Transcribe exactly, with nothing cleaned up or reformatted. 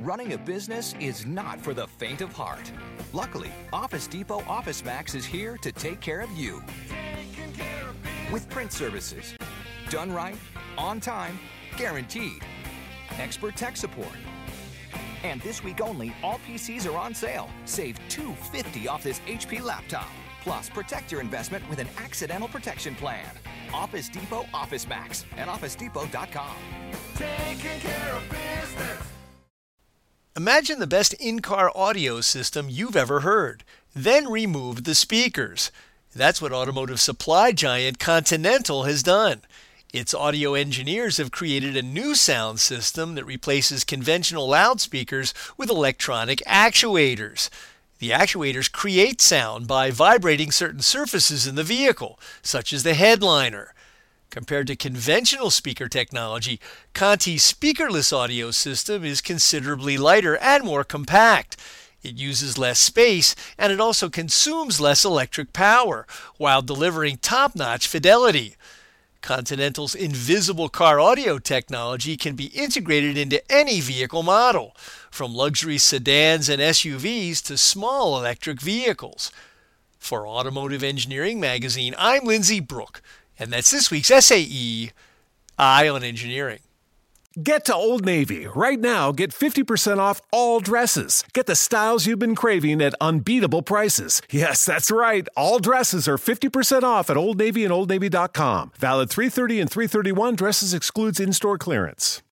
running a business is not for the faint of heart. Luckily, Office Depot Office Max is here to take care of you. With print services, done right, on time, guaranteed. Expert tech support. And this week only, all P Cs are on sale. Save two hundred fifty dollars off this H P laptop. Plus, protect your investment with an accidental protection plan. Office Depot Office Max at office depot dot com. Taking care of business. Imagine the best in-car audio system you've ever heard. Then remove the speakers. That's what automotive supply giant Continental has done. Its audio engineers have created a new sound system that replaces conventional loudspeakers with electronic actuators. The actuators create sound by vibrating certain surfaces in the vehicle, such as the headliner. Compared to conventional speaker technology, Conti's speakerless audio system is considerably lighter and more compact. It uses less space, and it also consumes less electric power, while delivering top-notch fidelity. Continental's invisible car audio technology can be integrated into any vehicle model, from luxury sedans and S U Vs to small electric vehicles. For Automotive Engineering Magazine, I'm Lindsay Brooke, and that's this week's S A E, Eye on Engineering. Get to Old Navy. Right now, get fifty percent off all dresses. Get the styles you've been craving at unbeatable prices. Yes, that's right. All dresses are fifty percent off at Old Navy and old navy dot com. Valid three thirty and three thirty-one. Dresses excludes in-store clearance.